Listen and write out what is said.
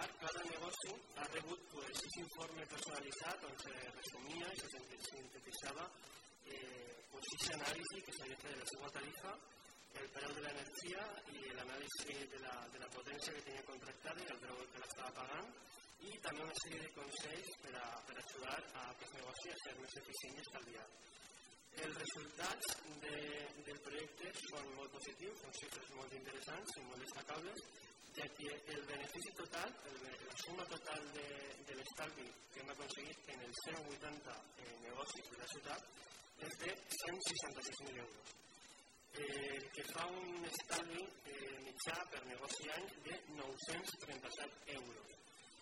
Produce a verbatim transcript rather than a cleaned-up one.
particular, cada negoci ha rebut un informe personalitzat on se resumia i se sintetitzava aquesta anàlisi que s'havia fet de la seva tarifa, el preu de l'energia i l'anàlisi de la potència que tenia contractada i el preu que l'estava pagant, i també una sèrie de consells per ajudar a aquest negoci a ser més eficient i estalviat. Els resultats del projecte són molt positius, són xifres molt interessants i molt destacables, ja que el benefici total, la suma total de l'estalvi que hem aconseguit en els cent vuitanta negocis de la ciutat és de cent seixanta-sis mil euros, que fa un estalvi mitjà per negoci any de nou-cents trenta-set euros.